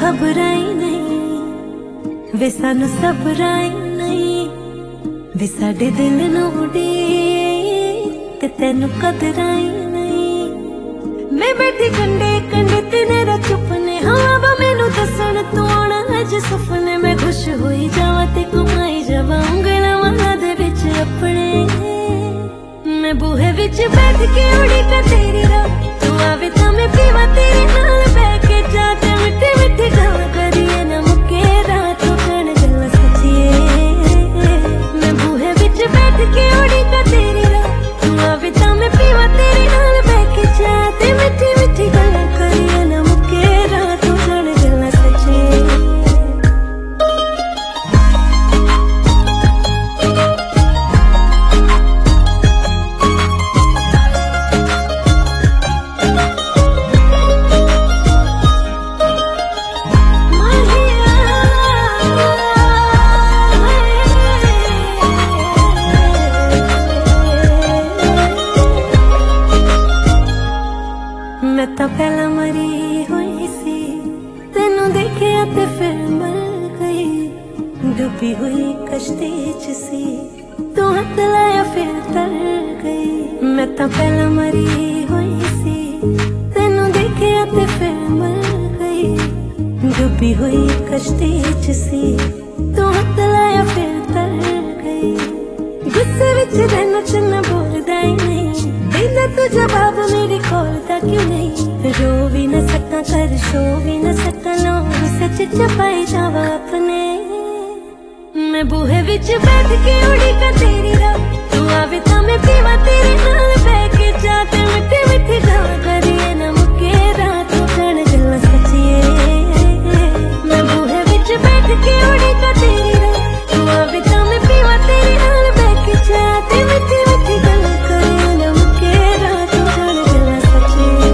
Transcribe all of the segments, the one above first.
खबराई नहीं, वे सानू सबराई नहीं, वे साडे दिल नू उड़ीक ते तैनू कदराई नहीं। मैं बैठी कंडे कंडे तेरे चुपने, हाँ बा मैनू दसन तू आना अज सुपने। मैं खुश होई जावा ते घुमाई जावा उंगला वाला दे विच अपने। मैं बूहे विच बैठ के उड़ी का तेरी राह, तू आवे तां मैं पीवा तेरे नाल बैठ के जा ते मिठी मिठी गल करिए ना मुके रात कण गल्लां सच्चिए। मैं बूहे विच बैठ के उड़ी का तेरी राह, तू आवे तां मैं पीवा तेरे नाल बैठ के जा ते मिठी मिठी गल करिए ना मुके रात कण गल्लां सच्चिए। मैं तो पहला मरी हुई सी, तेनू देखिया ते फिर मर गई। डूबी हुई कश्ती च सी, तू हाथ लाया फिर तर गई। मैं तो पहला मरी हुई सी, तेनू देखिया ते फिर मर गई। डूबी हुई कश्ती च सी, तू हाथ लाया फिर तर गई। गुस्से विच रहना चन्ना बोलदा ही नहीं, देंदा तू जवाब मेरे कोल दा क्यों नहीं। रो भी न सका कर शो भी न सका, लो सच छपाई जावा अपने। मैं बूहे विच बैठ के उड़ी का तेरी राह, तू आवे तां मैं पीवा तेरे नाल बैठ के जा ते मिठी मिठी गल करिए ना मुके रात कण गल्लां सच्चिए। मैं बूहे विच बैठ के उड़ी का तेरी राह, तू आवे तां मैं पीवा तेरे नाल बैठ के जा ते मिठी मिठी गल करिए ना मुके रात कण गल्लां सच्चिए।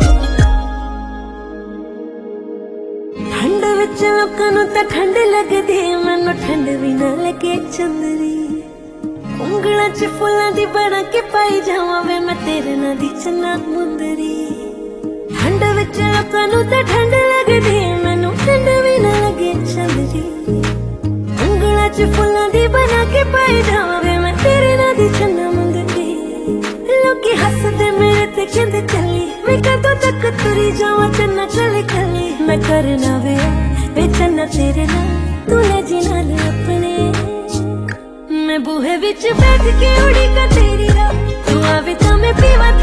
ठंड विच लोकां नूं तां ठंड लगदी, मैनूं ठंड भी ना लगे चंदरी। उंगलां च फुल्लां दी बना के पाई जावां वे मैं तेरे नाल दी चन्ना मुंदरी। ठंड विच लोकां नूं तां ठंड लगदी, मैनूं ठंड भी ना लगे चंदरी। उंगलां च फुल्लां दी बना के पाई जावां वे मैं तेरे नाल दी चन्ना मुंदरी। लोकी हसदे मेरे ते कहंदे चली, मैं कदों तक तुरी जावां चन्ना कली कली। मैं करना वे चन्ना तेरे नाल, तू ले जी नाल अपने। मैं बूहे विच बैठ के उड़ी का तेरी राह, तू आवे तां मैं पीवा